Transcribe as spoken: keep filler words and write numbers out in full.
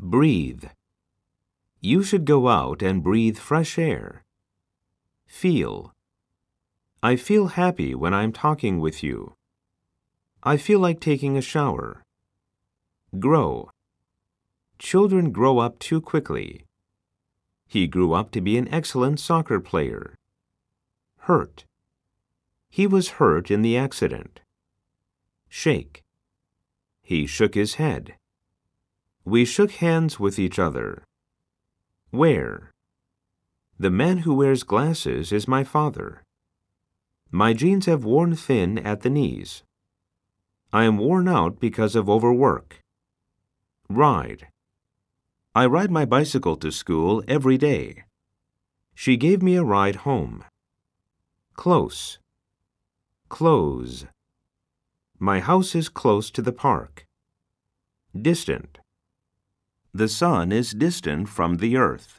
Breathe. You should go out and breathe fresh air. Feel. I feel happy when I'm talking with you. I feel like taking a shower. Grow. Children grow up too quickly. He grew up to be an excellent soccer player. Hurt. He was hurt in the accident. Shake. He shook his head. We shook hands with each other. Wear. The man who wears glasses is my father. My jeans have worn thin at the knees. I am worn out because of overwork. Ride. I ride my bicycle to school every day. She gave me a ride home. Close. Close. My house is close to the park. Distant. The sun is distant from the earth.